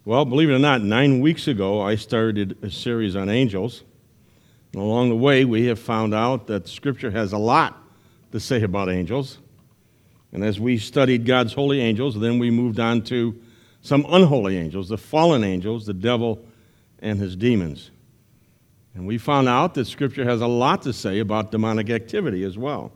Well, believe it or not, 9 weeks ago I started a series on angels. And along the way, we have found out that Scripture has a lot to say about angels. And as we studied God's holy angels, then we moved on to some unholy angels, the fallen angels, the devil and his demons. And we found out that Scripture has a lot to say about demonic activity as well.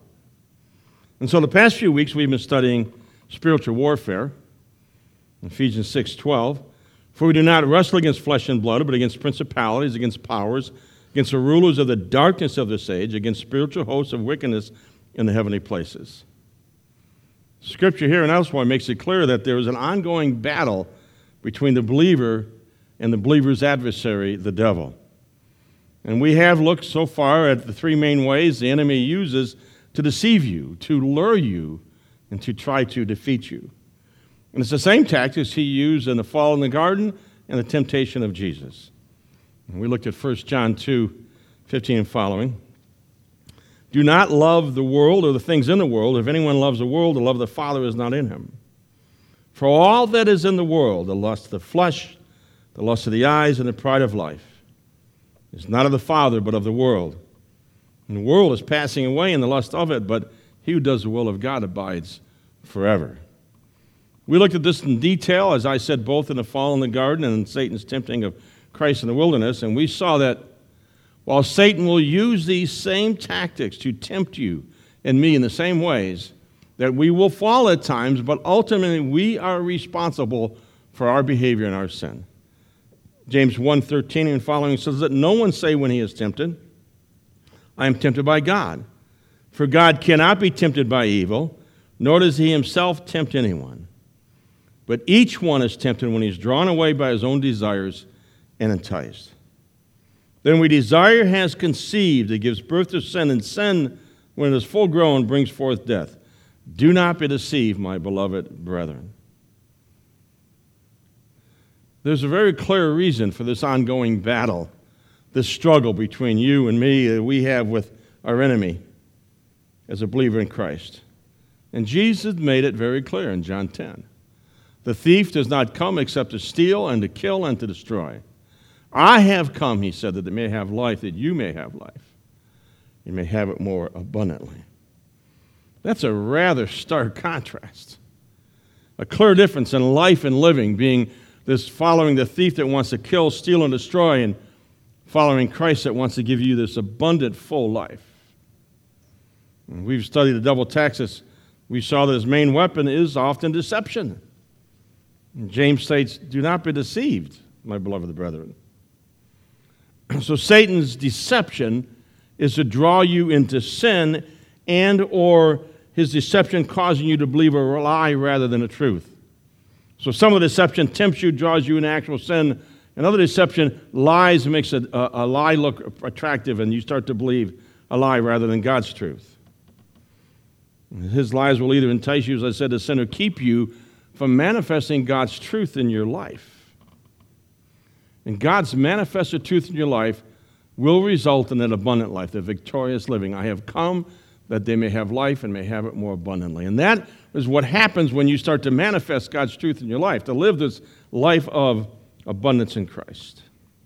And so the past few weeks we've been studying spiritual warfare, Ephesians 6:12. For we do not wrestle against flesh and blood, but against principalities, against powers, against the rulers of the darkness of this age, against spiritual hosts of wickedness in the heavenly places. Scripture here and elsewhere makes it clear that there is an ongoing battle between the believer and the believer's adversary, the devil. And we have looked so far at the three main ways the enemy uses to deceive you, to lure you, and to try to defeat you. And it's the same tactics he used in the fall in the garden and the temptation of Jesus. And we looked at 1 John 2:15 and following. Do not love the world or the things in the world. If anyone loves the world, the love of the Father is not in him. For all that is in the world, the lust of the flesh, the lust of the eyes, and the pride of life, is not of the Father, but of the world. And the world is passing away in the lust of it, but he who does the will of God abides forever. We looked at this in detail, as I said, both in the fall in the garden and in Satan's tempting of Christ in the wilderness, and we saw that while Satan will use these same tactics to tempt you and me in the same ways, that we will fall at times, but ultimately we are responsible for our behavior and our sin. James 1:13 and following says that no one say when he is tempted, I am tempted by God. For God cannot be tempted by evil, nor does he himself tempt anyone. But each one is tempted when he is drawn away by his own desires and enticed. Then when desire has conceived, it gives birth to sin, and sin, when it is full grown, brings forth death. Do not be deceived, my beloved brethren. There's a very clear reason for this ongoing battle, this struggle between you and me that we have with our enemy as a believer in Christ. And Jesus made it very clear in John 10. The thief does not come except to steal and to kill and to destroy. I have come, he said, that they may have life, that you may have life. You may have it more abundantly. That's a rather stark contrast. A clear difference in life and living, being this following the thief that wants to kill, steal, and destroy, and following Christ that wants to give you this abundant, full life. And we've studied the double taxes. We saw that his main weapon is often deception. And James states, do not be deceived, my beloved brethren. So Satan's deception is to draw you into sin and or his deception causing you to believe a lie rather than a truth. So some of the deception tempts you, draws you into actual sin. Another deception lies and makes a lie look attractive, and you start to believe a lie rather than God's truth. His lies will either entice you, as I said, to sin, or keep you from manifesting God's truth in your life. And God's manifested truth in your life will result in an abundant life, the victorious living. I have come that they may have life and may have it more abundantly. And that is what happens when you start to manifest God's truth in your life, to live this life of abundance in Christ.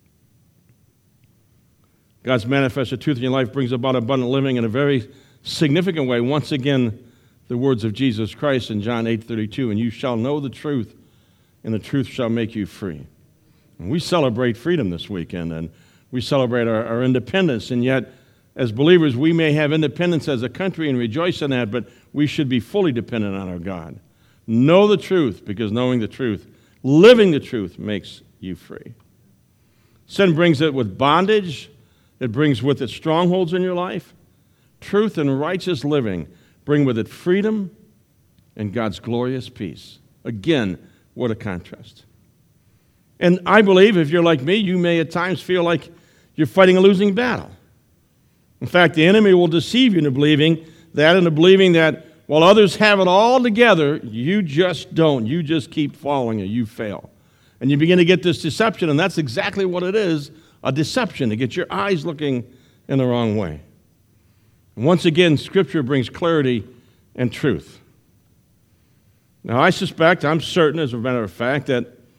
God's manifested truth in your life brings about abundant living in a very significant way. Once again, the words of Jesus Christ in John 8:32, and you shall know the truth, and the truth shall make you free. And we celebrate freedom this weekend, and we celebrate our independence, and yet, as believers, we may have independence as a country and rejoice in that, but we should be fully dependent on our God. Know the truth, because knowing the truth, living the truth, makes you free. Sin brings it with bondage. It brings with it strongholds in your life. Truth and righteous living bring with it freedom and God's glorious peace. Again, what a contrast. And I believe if you're like me, you may at times feel like you're fighting a losing battle. In fact, the enemy will deceive you into believing that while others have it all together, you just don't. You just keep falling and you fail. And you begin to get this deception, and that's exactly what it is, a deception, to get your eyes looking in the wrong way. And once again, Scripture brings clarity and truth. Now, I suspect, I'm certain, as a matter of fact, that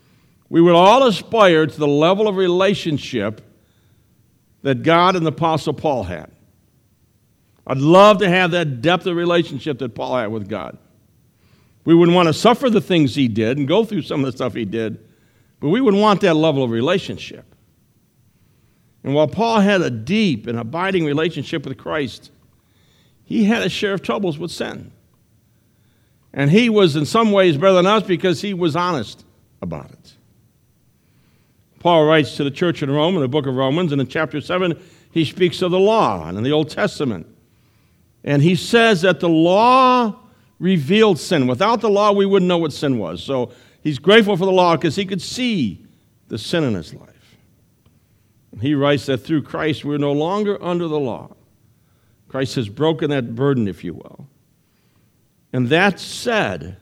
we would all aspire to the level of relationship that God and the Apostle Paul had. I'd love to have that depth of relationship that Paul had with God. We wouldn't want to suffer the things he did and go through some of the stuff he did, but we would want that level of relationship. And while Paul had a deep and abiding relationship with Christ, he had a share of troubles with sin. And he was in some ways better than us because he was honest about it. Paul writes to the church in Rome in the book of Romans, and in chapter 7, he speaks of the law and in the Old Testament. And he says that the law revealed sin. Without the law, we wouldn't know what sin was. So he's grateful for the law because he could see the sin in his life. And he writes that through Christ, we're no longer under the law. Christ has broken that burden, if you will. And that said,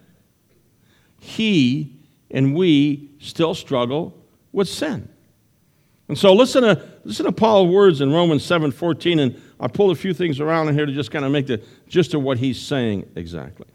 he and we still struggle with sin. And so listen to Paul's words in Romans 7:14, and I pulled a few things around in here to just kind of make the gist of what he's saying exactly.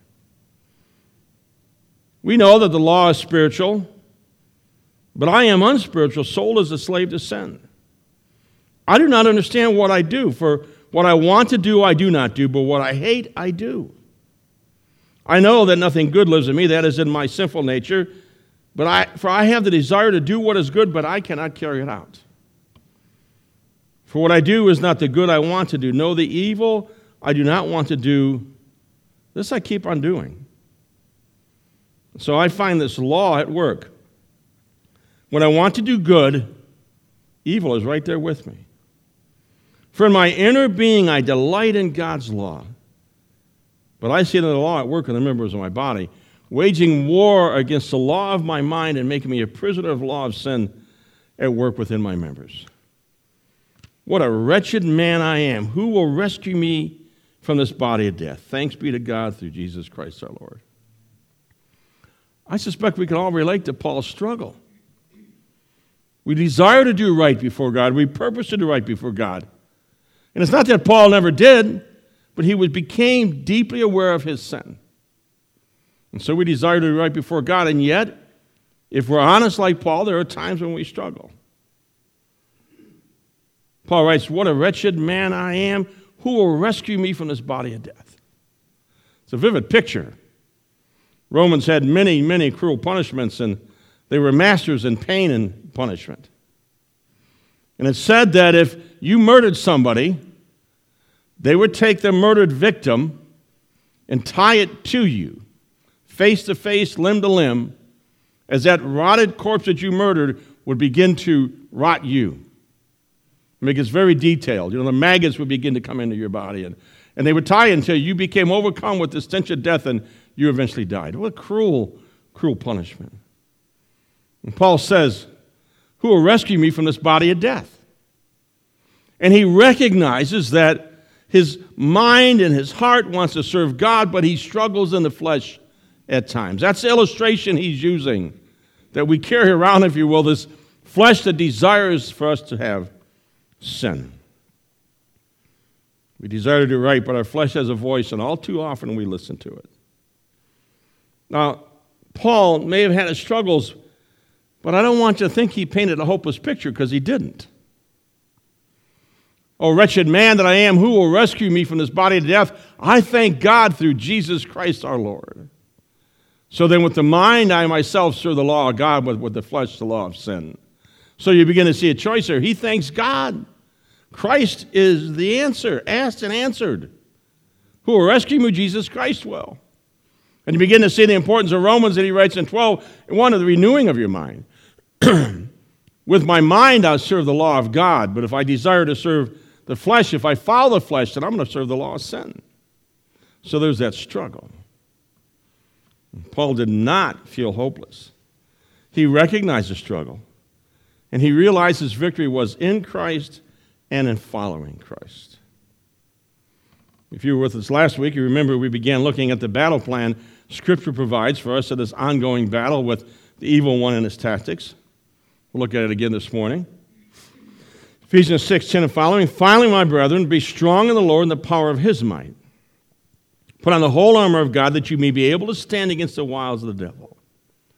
We know that the law is spiritual, but I am unspiritual, sold as a slave to sin. I do not understand what I do, for what I want to do I do not do, but what I hate I do. I know that nothing good lives in me, that is in my sinful nature, for I have the desire to do what is good, but I cannot carry it out. For what I do is not the good I want to do. No, the evil I do not want to do, this I keep on doing. So I find this law at work. When I want to do good, evil is right there with me. For in my inner being I delight in God's law. But I see the law at work in the members of my body, waging war against the law of my mind and making me a prisoner of the law of sin at work within my members. What a wretched man I am. Who will rescue me from this body of death? Thanks be to God through Jesus Christ our Lord. I suspect we can all relate to Paul's struggle. We desire to do right before God. We purpose to do right before God. And it's not that Paul never did, but he became deeply aware of his sin. And so we desire to do right before God, and yet, if we're honest like Paul, there are times when we struggle. Paul writes, what a wretched man I am. Who will rescue me from this body of death? It's a vivid picture. Romans had many, many cruel punishments, and they were masters in pain and punishment. And it said that if you murdered somebody, they would take the murdered victim and tie it to you, face to face, limb to limb, as that rotted corpse that you murdered would begin to rot you. I mean, it's very detailed. The maggots would begin to come into your body, and they would tie it until you became overcome with the stench of death and you eventually died. What a cruel, cruel punishment. And Paul says, who will rescue me from this body of death? And he recognizes that his mind and his heart wants to serve God, but he struggles in the flesh at times. That's the illustration he's using, that we carry around, if you will, this flesh that desires for us to have sin. We desire to do right, but our flesh has a voice, and all too often we listen to it. Now, Paul may have had his struggles, but I don't want you to think he painted a hopeless picture, because he didn't. Oh, wretched man that I am, who will rescue me from this body of death? I thank God through Jesus Christ our Lord. So then with the mind I myself serve the law of God, but with the flesh the law of sin. So you begin to see a choice here. He thanks God. Christ is the answer, asked and answered. Who will rescue me? Jesus Christ will. And you begin to see the importance of Romans that he writes in 12:1 of the renewing of your mind. With my mind I'll serve the law of God, but if I desire to serve the flesh, if I follow the flesh, then I'm going to serve the law of sin. So there's that struggle. Paul did not feel hopeless. He recognized the struggle, and he realized his victory was in Christ and in following Christ. If you were with us last week, you remember we began looking at the battle plan Scripture provides for us in this ongoing battle with the evil one and his tactics. We'll look at it again this morning. Ephesians 6:10 and following. Finally, my brethren, be strong in the Lord and the power of his might. Put on the whole armor of God that you may be able to stand against the wiles of the devil.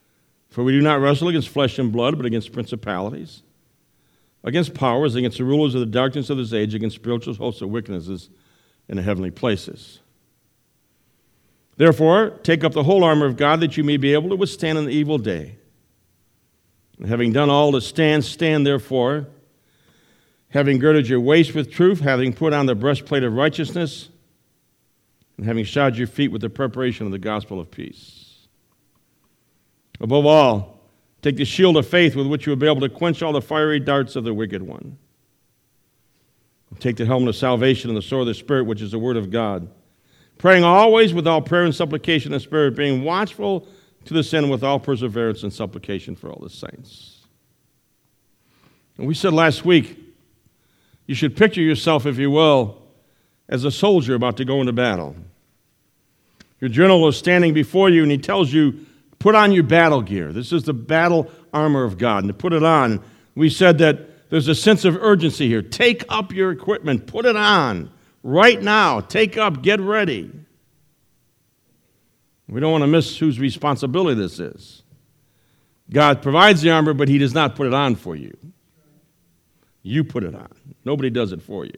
For we do not wrestle against flesh and blood, but against principalities, against powers, against the rulers of the darkness of this age, against spiritual hosts of wickednesses in the heavenly places. Therefore, take up the whole armor of God, that you may be able to withstand in the evil day. And having done all to stand, stand therefore, having girded your waist with truth, having put on the breastplate of righteousness, and having shod your feet with the preparation of the gospel of peace. Above all, take the shield of faith with which you will be able to quench all the fiery darts of the wicked one. Take the helmet of salvation and the sword of the Spirit, which is the word of God, praying always with all prayer and supplication in the Spirit, being watchful to this end with all perseverance and supplication for all the saints. And we said last week, you should picture yourself, if you will, as a soldier about to go into battle. Your general is standing before you, and he tells you, put on your battle gear. This is the battle armor of God. And to put it on, we said that there's a sense of urgency here. Take up your equipment. Put it on right now. Take up. Get ready. We don't want to miss whose responsibility this is. God provides the armor, but he does not put it on for you. You put it on. Nobody does it for you.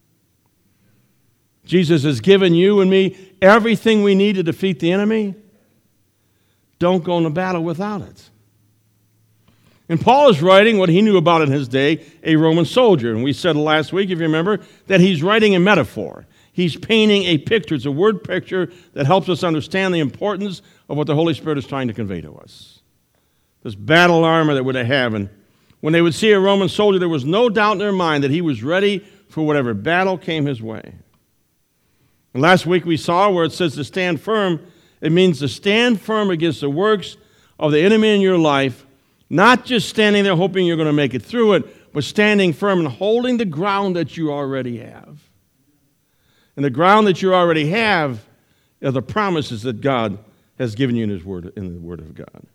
Jesus has given you and me everything we need to defeat the enemy. Don't go into battle without it. And Paul is writing what he knew about in his day, a Roman soldier. And we said last week, if you remember, that he's writing a metaphor. He's painting a picture. It's a word picture that helps us understand the importance of what the Holy Spirit is trying to convey to us. This battle armor that they have. And when they would see a Roman soldier, there was no doubt in their mind that he was ready for whatever battle came his way. And last week we saw where it says to stand firm. It means to stand firm against the works of the enemy in your life, not just standing there hoping you're going to make it through it, but standing firm and holding the ground that you already have. And the ground that you already have are the promises that God has given you in His Word, in the Word of God.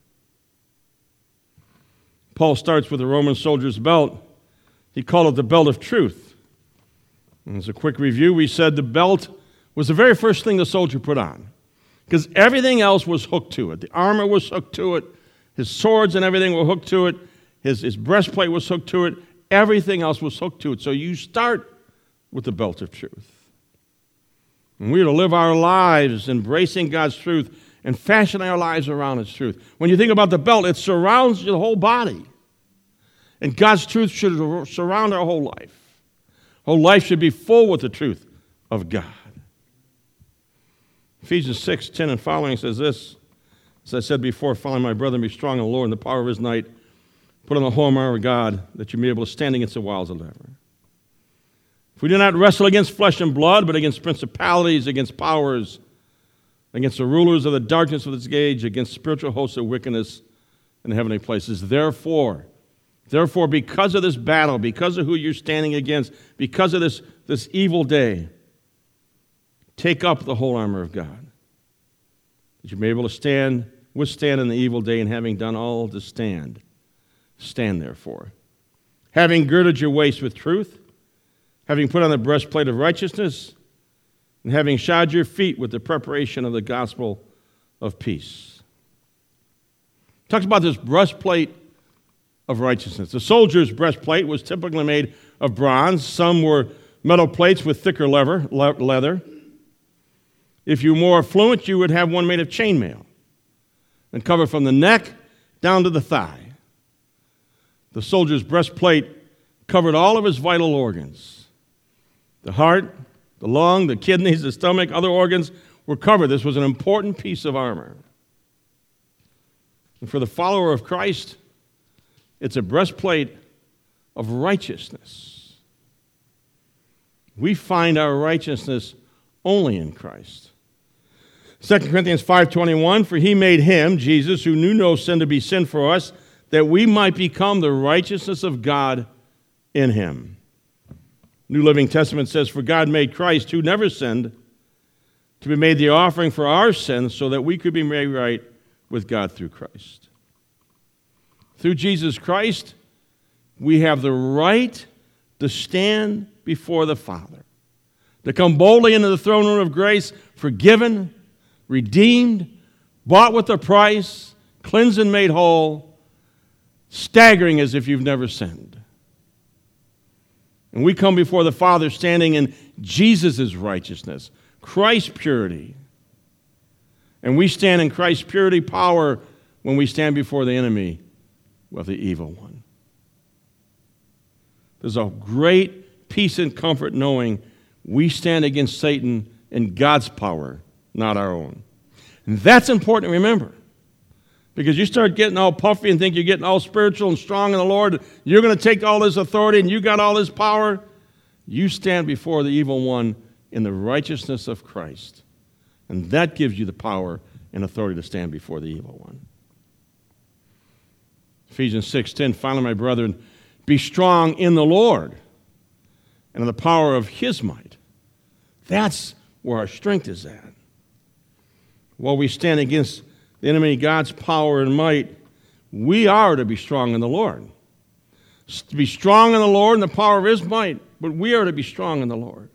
Paul starts with the Roman soldier's belt. He called it the belt of truth. And as a quick review, we said the belt was the very first thing the soldier put on, because everything else was hooked to it. The armor was hooked to it. His swords and everything were hooked to it. His breastplate was hooked to it. Everything else was hooked to it. So you start with the belt of truth. And we are to live our lives embracing God's truth and fashioning our lives around its truth. When you think about the belt, it surrounds your whole body. And God's truth should surround our whole life. Whole life should be full with the truth of God. Ephesians 6:10 and following says this, as I said before, following my brother, be strong in the Lord and the power of his might. Put on the whole armor of God, that you may be able to stand against the wiles of the devil. For we do not wrestle against flesh and blood, but against principalities, against powers, against the rulers of the darkness of this age, against spiritual hosts of wickedness in the heavenly places. Therefore, because of this battle, because of who you're standing against, because of this evil day, take up the whole armor of God, that you may be able to withstand in the evil day, and having done all to stand therefore. Having girded your waist with truth, having put on the breastplate of righteousness, and having shod your feet with the preparation of the gospel of peace. It talks about this breastplate of righteousness. The soldier's breastplate was typically made of bronze. Some were metal plates with thicker leather. If you were more affluent, you would have one made of chainmail and covered from the neck down to the thigh. The soldier's breastplate covered all of his vital organs. The heart, the lung, the kidneys, the stomach, other organs were covered. This was an important piece of armor. And for the follower of Christ, it's a breastplate of righteousness. We find our righteousness only in Christ. 2 Corinthians 5:21, for he made him, Jesus, who knew no sin, to be sin for us, that we might become the righteousness of God in him. New Living Testament says, for God made Christ, who never sinned, to be made the offering for our sins, so that we could be made right with God through Christ. Through Jesus Christ, we have the right to stand before the Father, to come boldly into the throne room of grace, forgiven, redeemed, bought with a price, cleansed and made whole, staggering as if you've never sinned. And we come before the Father standing in Jesus' righteousness, Christ's purity. And we stand in Christ's purity power when we stand before the enemy with the evil one. There's a great peace and comfort knowing we stand against Satan in God's power, not our own. And that's important to remember. Because you start getting all puffy and think you're getting all spiritual and strong in the Lord, you're going to take all this authority and you got all this power. You stand before the evil one in the righteousness of Christ. And that gives you the power and authority to stand before the evil one. Ephesians 6:10, finally, my brethren, be strong in the Lord and in the power of his might. That's where our strength is at. While we stand against the enemy, God's power and might, we are to be strong in the Lord. To be strong in the Lord and the power of his might, but we are to be strong in the Lord.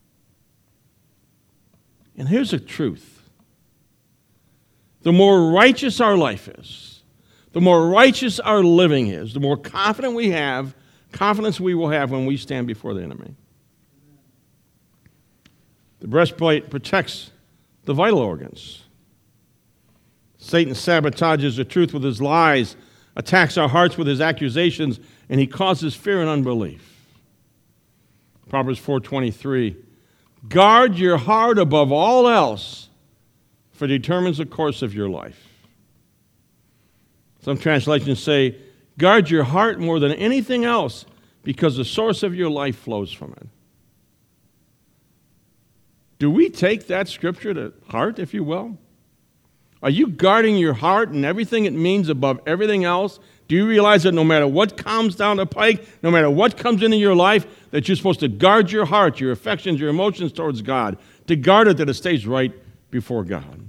And here's the truth. The more righteous our life is, the more righteous our living is, the more confidence we will have when we stand before the enemy. The breastplate protects the vital organs. Satan sabotages the truth with his lies, attacks our hearts with his accusations, and he causes fear and unbelief. Proverbs 4:23, guard your heart above all else, for it determines the course of your life. Some translations say, guard your heart more than anything else, because the source of your life flows from it. Do we take that scripture to heart, if you will? Are you guarding your heart and everything it means above everything else? Do you realize that no matter what comes down the pike, no matter what comes into your life, that you're supposed to guard your heart, your affections, your emotions towards God, to guard it that it stays right before God?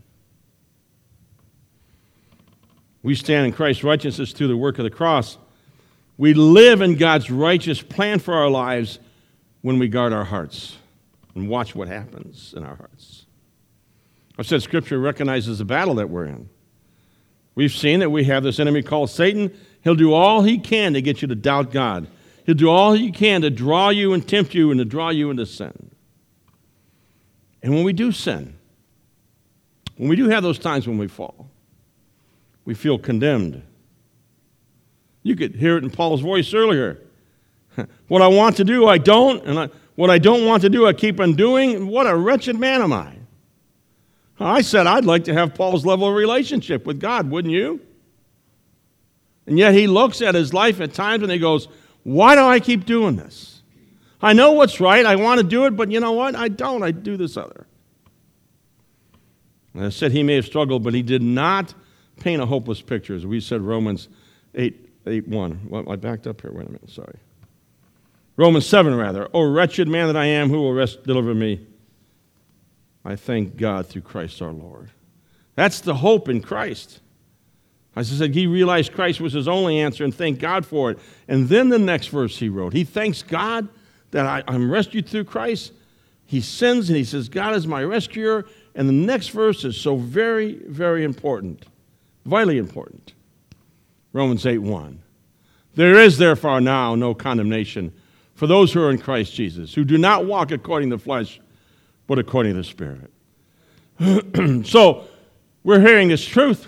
We stand in Christ's righteousness through the work of the cross. We live in God's righteous plan for our lives when we guard our hearts and watch what happens in our hearts. I've said Scripture recognizes the battle that we're in. We've seen that we have this enemy called Satan. He'll do all he can to get you to doubt God. He'll do all he can to draw you and tempt you and to draw you into sin. And when we do sin, when we do have those times when we fall, we feel condemned. You could hear it in Paul's voice earlier. What I want to do, I don't, and what I don't want to do, I keep on doing. What a wretched man am I. I said I'd like to have Paul's level of relationship with God, wouldn't you? And yet he looks at his life at times and he goes, why do I keep doing this? I know what's right, I want to do it, but you know what? I don't, I do this other. And I said he may have struggled, but he did not paint a hopeless picture. As we said, Romans 8:1. Well, I backed up here. Wait a minute. Sorry. Romans 7, rather. O wretched man that I am, who will deliver me? I thank God through Christ our Lord. That's the hope in Christ. As I said, he realized Christ was his only answer and thanked God for it. And then the next verse he wrote, he thanks God that I'm rescued through Christ. He sins and he says, God is my rescuer. And the next verse is so very, very important. Vitally important. Romans 8:1. There is therefore now no condemnation for those who are in Christ Jesus, who do not walk according to the flesh, but according to the Spirit. So, we're hearing this truth.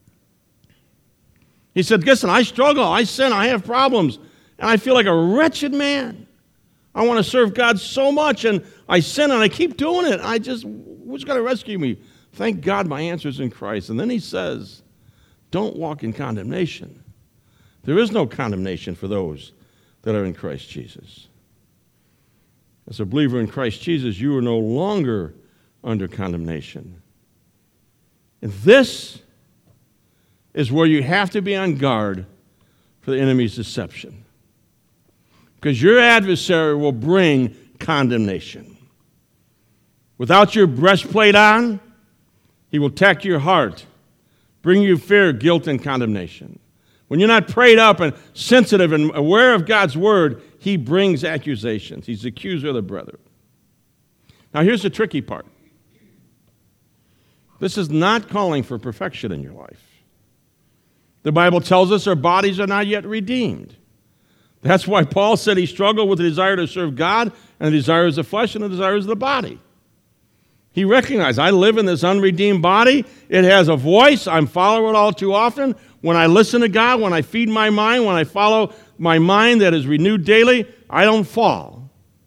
He said, listen, I struggle, I sin, I have problems, and I feel like a wretched man. I want to serve God so much, and I sin, and I keep doing it. Who's going to rescue me? Thank God my answer is in Christ. And then he says, don't walk in condemnation. There is no condemnation for those that are in Christ Jesus. As a believer in Christ Jesus, you are no longer under condemnation. And this is where you have to be on guard for the enemy's deception. Because your adversary will bring condemnation. Without your breastplate on, he will attack your heart, bring you fear, guilt, and condemnation. When you're not prayed up and sensitive and aware of God's word, he brings accusations. He's the accuser of the brethren. Now here's the tricky part. This is not calling for perfection in your life. The Bible tells us our bodies are not yet redeemed. That's why Paul said he struggled with the desire to serve God and the desires of the flesh and the desires of the body. He recognized, I live in this unredeemed body. It has a voice. I'm following it all too often. When I listen to God, when I feed my mind, when I follow my mind that is renewed daily, I don't fall.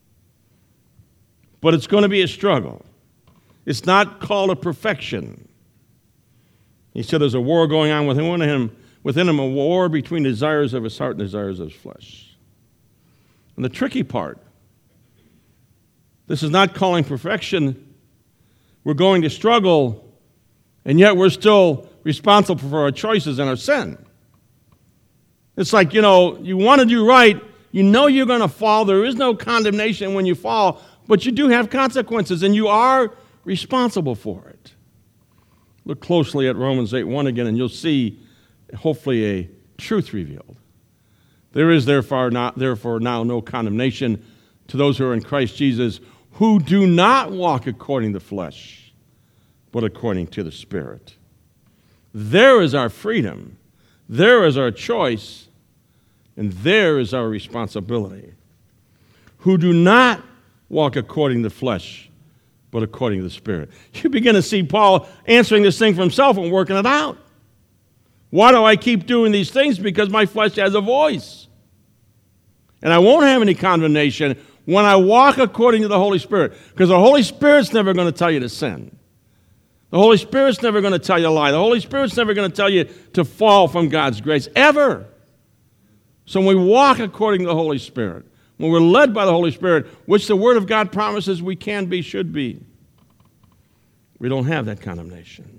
But it's going to be a struggle. It's not called a perfection. He said there's a war going on within him, a war between desires of his heart and desires of his flesh. And the tricky part, this is not calling perfection. We're going to struggle, and yet we're still responsible for our choices and our sin. It's like, you want to do right. You know you're going to fall. There is no condemnation when you fall, but you do have consequences, and you are responsible for it. Look closely at Romans 8:1 again, and you'll see, hopefully, a truth revealed. There is therefore now no condemnation to those who are in Christ Jesus, who do not walk according to the flesh, but according to the Spirit. There is our freedom. There is our choice. And there is our responsibility. Who do not walk according to the flesh, but according to the Spirit. You begin to see Paul answering this thing for himself and working it out. Why do I keep doing these things? Because my flesh has a voice. And I won't have any condemnation when I walk according to the Holy Spirit. Because the Holy Spirit's never going to tell you to sin. The Holy Spirit's never going to tell you to lie. The Holy Spirit's never going to tell you to fall from God's grace, ever. So when we walk according to the Holy Spirit, when we're led by the Holy Spirit, which the Word of God promises we can be, should be, we don't have that condemnation.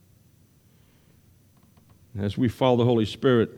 As we follow the Holy Spirit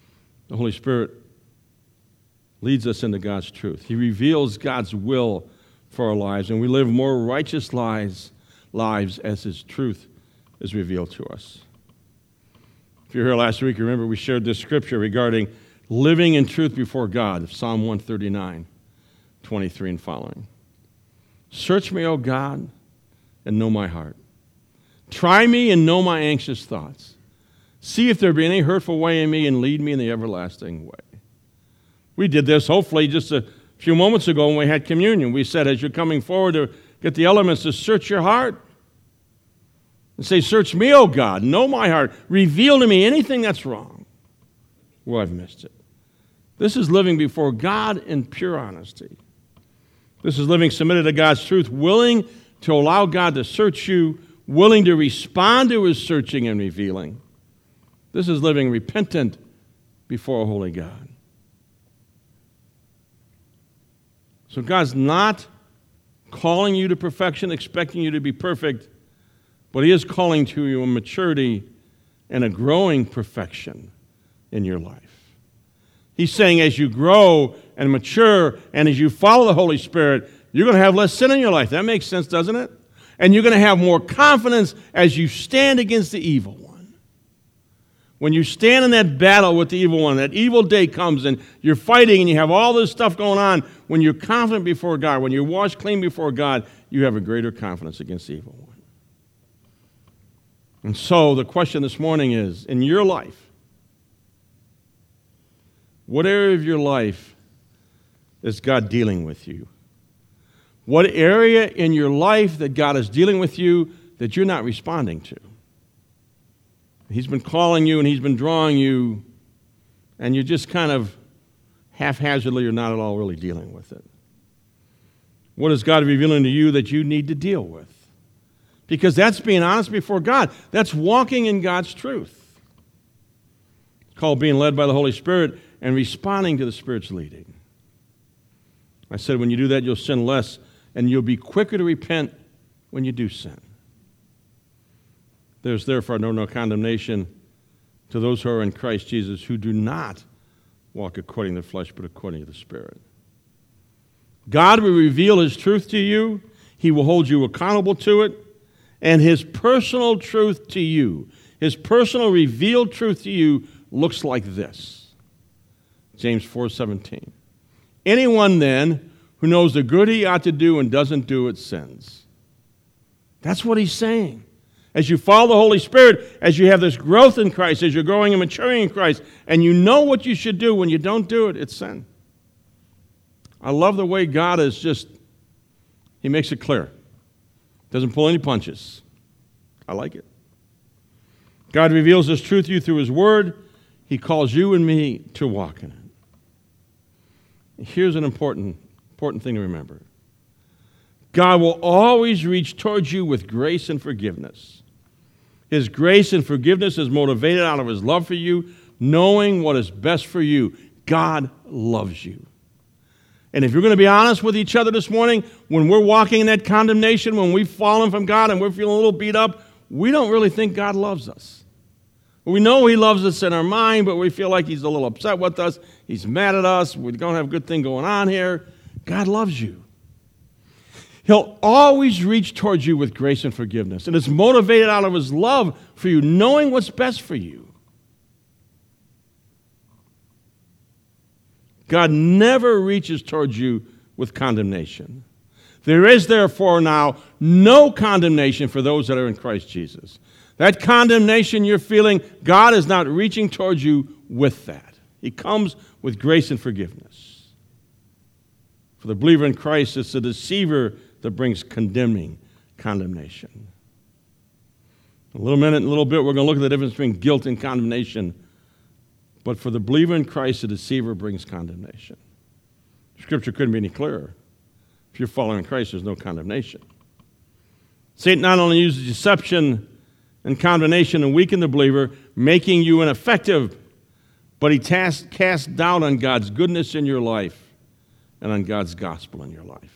leads us into God's truth. He reveals God's will for our lives, and we live more righteous lives as His truth is revealed to us. If you were here last week, remember we shared this scripture regarding living in truth before God, Psalm 139, 23 and following. Search me, O God, and know my heart. Try me and know my anxious thoughts. See if there be any hurtful way in me and lead me in the everlasting way. We did this, hopefully, just a few moments ago when we had communion. We said, as you're coming forward to get the elements, to search your heart. And say, search me, O God, know my heart. Reveal to me anything that's wrong where I've missed it. This is living before God in pure honesty. This is living submitted to God's truth, willing to allow God to search you, willing to respond to His searching and revealing. This is living repentant before a holy God. So God's not calling you to perfection, expecting you to be perfect, but He is calling to you a maturity and a growing perfection in your life. He's saying as you grow and mature and as you follow the Holy Spirit, you're going to have less sin in your life. That makes sense, doesn't it? And you're going to have more confidence as you stand against the evil one. When you stand in that battle with the evil one, that evil day comes and you're fighting and you have all this stuff going on, when you're confident before God, when you're washed clean before God, you have a greater confidence against the evil one. And so the question this morning is, in your life, what area of your life is God dealing with you? What area in your life that God is dealing with you that you're not responding to? He's been calling you and He's been drawing you, and you're just kind of haphazardly or not at all really dealing with it. What is God revealing to you that you need to deal with? Because that's being honest before God. That's walking in God's truth. It's called being led by the Holy Spirit and responding to the Spirit's leading. I said when you do that, you'll sin less, and you'll be quicker to repent when you do sin. There's therefore no condemnation to those who are in Christ Jesus, who do not walk according to the flesh, but according to the Spirit. God will reveal His truth to you. He will hold you accountable to it. And His personal truth to you, His personal revealed truth to you, looks like this. James 4:17. Anyone then who knows the good he ought to do and doesn't do it sins. That's what he's saying. As you follow the Holy Spirit, as you have this growth in Christ, as you're growing and maturing in Christ, and you know what you should do, when you don't do it, it's sin. I love the way God is just, He makes it clear. Doesn't pull any punches. I like it. God reveals His truth to you through His Word. He calls you and me to walk in it. Here's an important thing to remember. God will always reach towards you with grace and forgiveness. His grace and forgiveness is motivated out of His love for you, knowing what is best for you. God loves you. And if you're going to be honest with each other this morning, when we're walking in that condemnation, when we've fallen from God and we're feeling a little beat up, we don't really think God loves us. We know He loves us in our mind, but we feel like He's a little upset with us. He's mad at us. We don't have a good thing going on here. God loves you. He'll always reach towards you with grace and forgiveness. And it's motivated out of His love for you, knowing what's best for you. God never reaches towards you with condemnation. There is therefore now no condemnation for those that are in Christ Jesus. That condemnation you're feeling, God is not reaching towards you with that. He comes with grace and forgiveness. For the believer in Christ, it's the deceiver that brings condemnation. In a little bit, we're going to look at the difference between guilt and condemnation. But for the believer in Christ, the deceiver brings condemnation. Scripture couldn't be any clearer. If you're following Christ, there's no condemnation. Satan not only uses deception and condemnation to weaken the believer, making you ineffective, but he casts doubt on God's goodness in your life and on God's gospel in your life.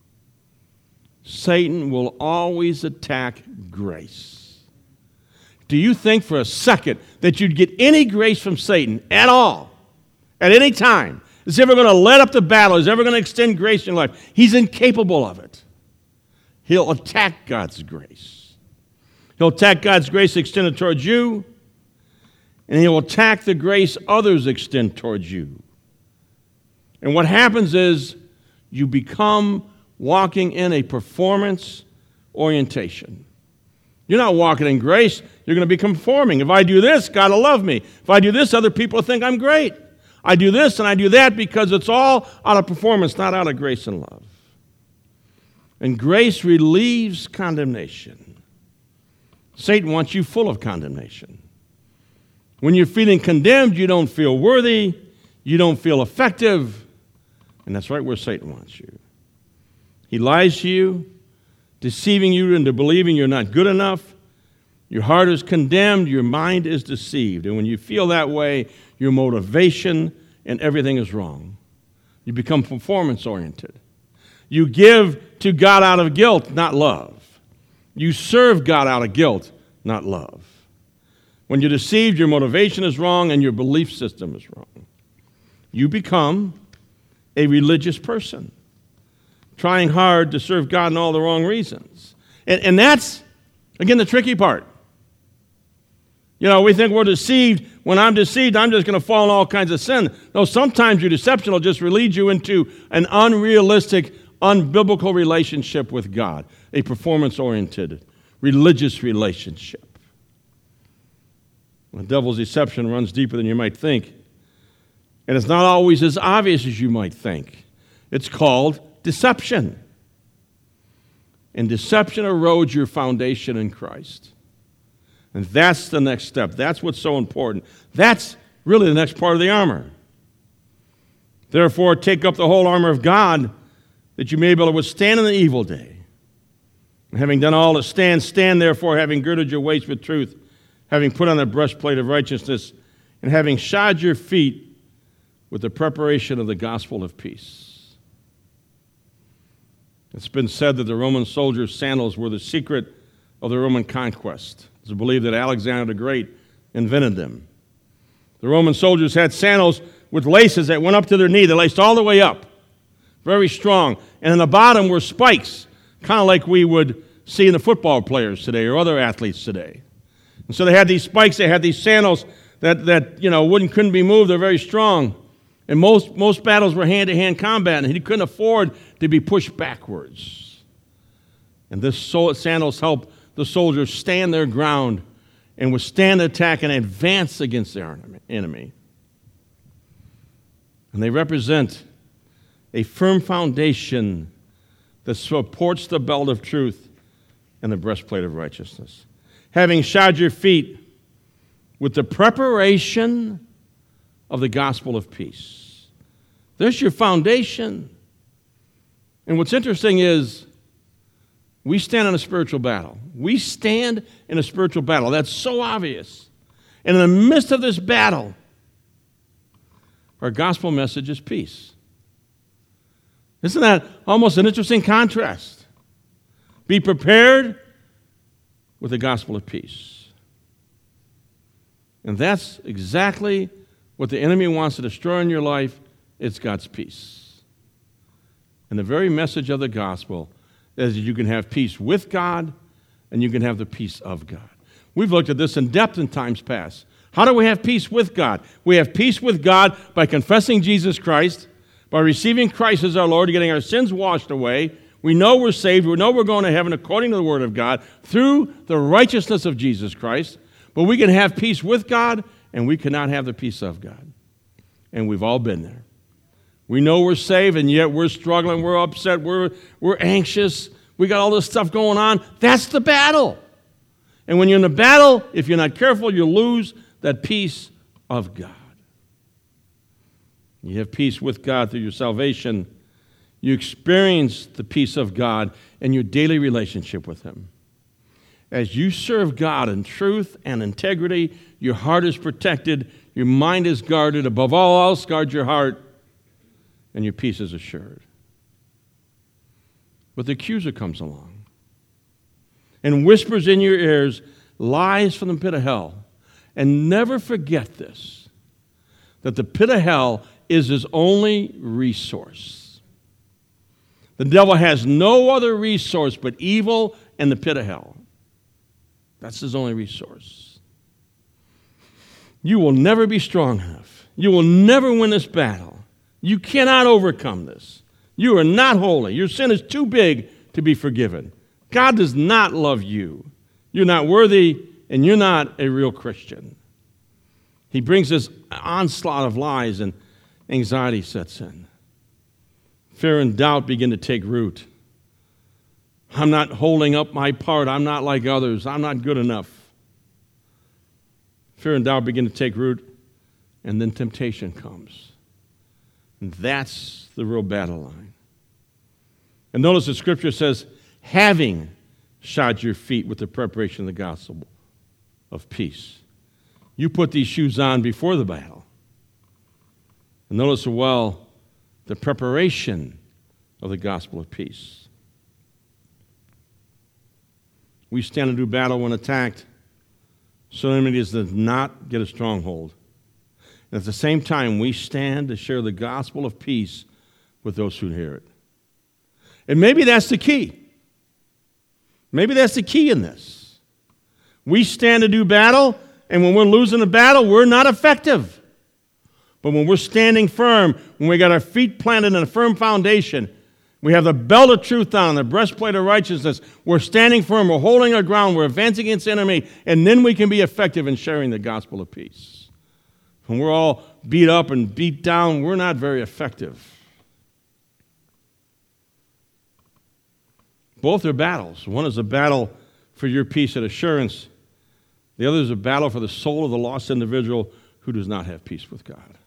Satan will always attack grace. Do you think for a second that you'd get any grace from Satan at all, at any time? Is he ever going to let up the battle? Is he ever going to extend grace in your life? He's incapable of it. He'll attack God's grace. He'll attack God's grace extended towards you, and he'll attack the grace others extend towards you. And what happens is you become walking in a performance orientation. You're not walking in grace. You're going to be conforming. If I do this, God will love me. If I do this, other people will think I'm great. I do this and I do that because it's all out of performance, not out of grace and love. And grace relieves condemnation. Satan wants you full of condemnation. When you're feeling condemned, you don't feel worthy. You don't feel effective. And that's right where Satan wants you. He lies to you, deceiving you into believing you're not good enough. Your heart is condemned. Your mind is deceived. And when you feel that way, your motivation and everything is wrong. You become performance-oriented. You give to God out of guilt, not love. You serve God out of guilt, not love. When you're deceived, your motivation is wrong and your belief system is wrong. You become a religious person, trying hard to serve God in all the wrong reasons. And that's, again, the tricky part. You know, we think we're deceived. When I'm deceived, I'm just going to fall in all kinds of sin. No, sometimes your deception will just lead you into an unrealistic, unbiblical relationship with God, a performance-oriented, religious relationship. The devil's deception runs deeper than you might think, and it's not always as obvious as you might think. It's called deception. And deception erodes your foundation in Christ. And that's the next step. That's what's so important. That's really the next part of the armor. Therefore, take up the whole armor of God that you may be able to withstand in the evil day. And having done all to stand, stand therefore, having girded your waist with truth, having put on the breastplate of righteousness, and having shod your feet with the preparation of the gospel of peace. It's been said that the Roman soldiers' sandals were the secret of the Roman conquest. It's believed that Alexander the Great invented them. The Roman soldiers had sandals with laces that went up to their knee. They laced all the way up, very strong. And in the bottom were spikes, kind of like we would see in the football players today or other athletes today. And so they had these spikes, they had these sandals that couldn't be moved. They're very strong. And most battles were hand-to-hand combat, and he couldn't afford to be pushed backwards. And this sandals helped the soldiers stand their ground and withstand the attack and advance against their enemy. And they represent a firm foundation that supports the belt of truth and the breastplate of righteousness. Having shod your feet with the preparation of the gospel of peace. There's your foundation. And what's interesting is we stand in a spiritual battle. We stand in a spiritual battle. That's so obvious. And in the midst of this battle, our gospel message is peace. Isn't that almost an interesting contrast? Be prepared with the gospel of peace. And that's exactly what the enemy wants to destroy in your life. It's God's peace. And the very message of the gospel is that you can have peace with God and you can have the peace of God. We've looked at this in depth in times past. How do we have peace with God? We have peace with God by confessing Jesus Christ, by receiving Christ as our Lord, getting our sins washed away. We know we're saved. We know we're going to heaven according to the Word of God through the righteousness of Jesus Christ. But we can have peace with God, and we cannot have the peace of God. And we've all been there. We know we're saved, and yet we're struggling, we're upset, we're anxious. We got all this stuff going on. That's the battle. And when you're in the battle, if you're not careful, you'll lose that peace of God. You have peace with God through your salvation. You experience the peace of God in your daily relationship with Him. As you serve God in truth and integrity, your heart is protected, your mind is guarded, above all else, guard your heart, and your peace is assured. But the accuser comes along and whispers in your ears lies from the pit of hell. And never forget this, that the pit of hell is his only resource. The devil has no other resource but evil and the pit of hell. That's his only resource. You will never be strong enough. You will never win this battle. You cannot overcome this. You are not holy. Your sin is too big to be forgiven. God does not love you. You're not worthy, and you're not a real Christian. He brings this onslaught of lies, and anxiety sets in. Fear and doubt begin to take root. I'm not holding up my part. I'm not like others. I'm not good enough. Fear and doubt begin to take root, and then temptation comes. And that's the real battle line. And notice the Scripture says, having shod your feet with the preparation of the gospel of peace. You put these shoes on before the battle. And notice as well the preparation of the gospel of peace. We stand and do battle when attacked, so the enemy does not get a stronghold. And at the same time, we stand to share the gospel of peace with those who hear it. And maybe that's the key. Maybe that's the key in this. We stand to do battle, and when we're losing the battle, we're not effective. But when we're standing firm, when we got our feet planted in a firm foundation, we have the belt of truth on, the breastplate of righteousness, we're standing firm, we're holding our ground, we're advancing against the enemy, and then we can be effective in sharing the gospel of peace. When we're all beat up and beat down, we're not very effective. Both are battles. One is a battle for your peace and assurance. The other is a battle for the soul of the lost individual who does not have peace with God.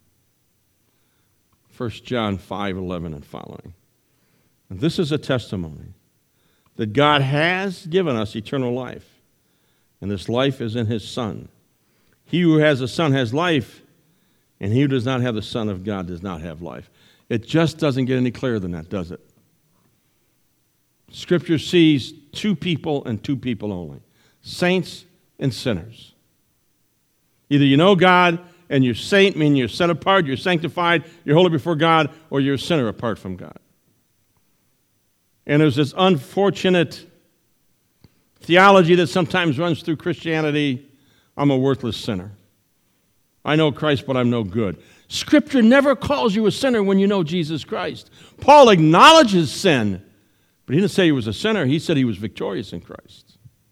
1 John 5:11 and following. And this is a testimony that God has given us eternal life, and this life is in His Son. He who has the Son has life, and he who does not have the Son of God does not have life. It just doesn't get any clearer than that, does it? Scripture sees two people and two people only, saints and sinners. Either you know God and you're saint, meaning you're set apart, you're sanctified, you're holy before God, or you're a sinner apart from God. And there's this unfortunate theology that sometimes runs through Christianity. I'm a worthless sinner. I know Christ, but I'm no good. Scripture never calls you a sinner when you know Jesus Christ. Paul acknowledges sin, but he didn't say he was a sinner. He said he was victorious in Christ.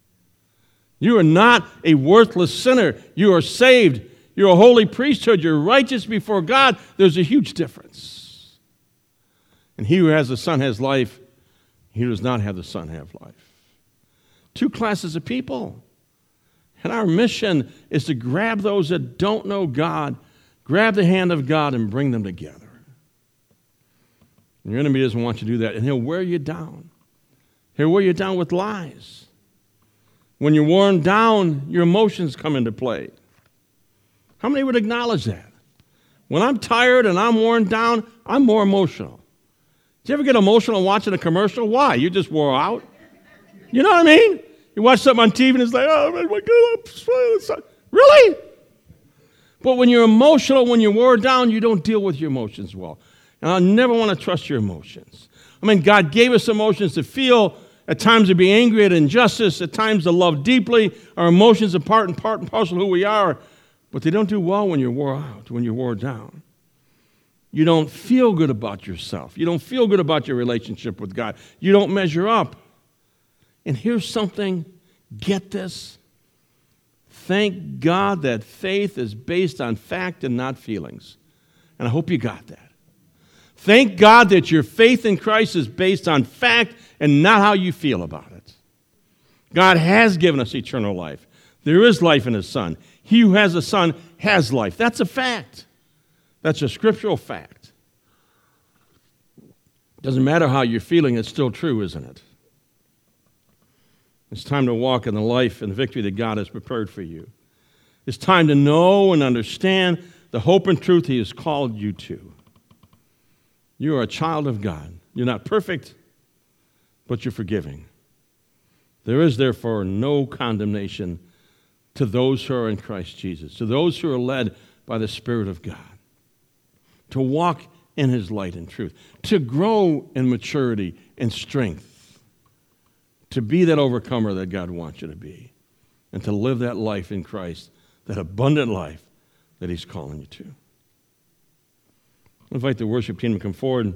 You are not a worthless sinner. You are saved. You're a holy priesthood. You're righteous before God. There's a huge difference. And he who has the Son has life. He who does not have the Son have life. Two classes of people. And our mission is to grab those that don't know God, grab the hand of God, and bring them together. And your enemy doesn't want you to do that, and he'll wear you down. He'll wear you down with lies. When you're worn down, your emotions come into play. How many would acknowledge that? When I'm tired and I'm worn down, I'm more emotional. Do you ever get emotional watching a commercial? Why? You just wore out? You know what I mean? You watch something on TV and it's like, oh, my God, I'm really? But when you're emotional, when you're worn down, you don't deal with your emotions well. And I never want to trust your emotions. I mean, God gave us emotions to feel, at times to be angry at injustice, at times to love deeply. Our emotions are part and parcel of who we are, but they don't do well when you're wore out, when you're wore down. You don't feel good about yourself. You don't feel good about your relationship with God. You don't measure up. And here's something, get this. Thank God that faith is based on fact and not feelings. And I hope you got that. Thank God that your faith in Christ is based on fact and not how you feel about it. God has given us eternal life. There is life in His Son. He who has a Son has life. That's a fact. That's a scriptural fact. Doesn't matter how you're feeling, it's still true, isn't it? It's time to walk in the life and the victory that God has prepared for you. It's time to know and understand the hope and truth He has called you to. You are a child of God. You're not perfect, but you're forgiving. There is therefore no condemnation to those who are in Christ Jesus, to those who are led by the Spirit of God, to walk in His light and truth, to grow in maturity and strength, to be that overcomer that God wants you to be, and to live that life in Christ, that abundant life that He's calling you to. I invite the worship team to come forward.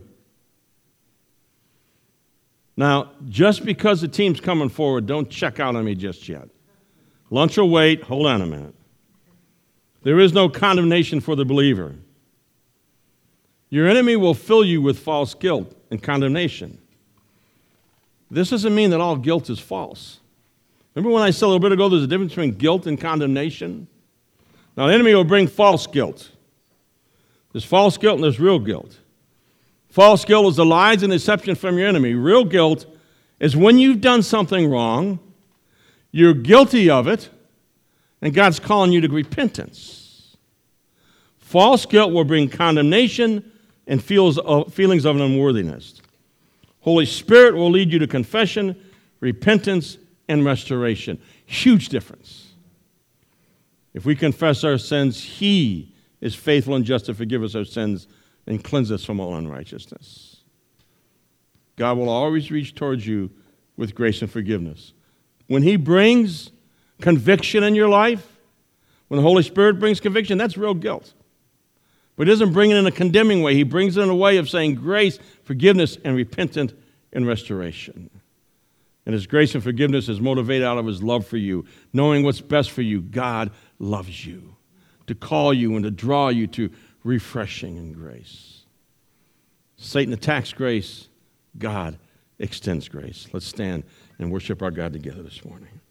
Now, just because the team's coming forward, don't check out on me just yet. Lunch will wait. Hold on a minute. There is no condemnation for the believer. Your enemy will fill you with false guilt and condemnation. This doesn't mean that all guilt is false. Remember when I said a little bit ago there's a difference between guilt and condemnation? Now, the enemy will bring false guilt. There's false guilt and there's real guilt. False guilt is the lies and deception from your enemy. Real guilt is when you've done something wrong, you're guilty of it, and God's calling you to repentance. False guilt will bring condemnation and feelings of unworthiness. Holy Spirit will lead you to confession, repentance, and restoration. Huge difference. If we confess our sins, He is faithful and just to forgive us our sins and cleanse us from all unrighteousness. God will always reach towards you with grace and forgiveness. When He brings conviction in your life, when the Holy Spirit brings conviction, that's real guilt. But He doesn't bring it in a condemning way. He brings it in a way of saying grace, forgiveness, and repentance and restoration. And His grace and forgiveness is motivated out of His love for you, knowing what's best for you. God loves you, to call you and to draw you to refreshing and grace. Satan attacks grace. God extends grace. Let's stand and worship our God together this morning.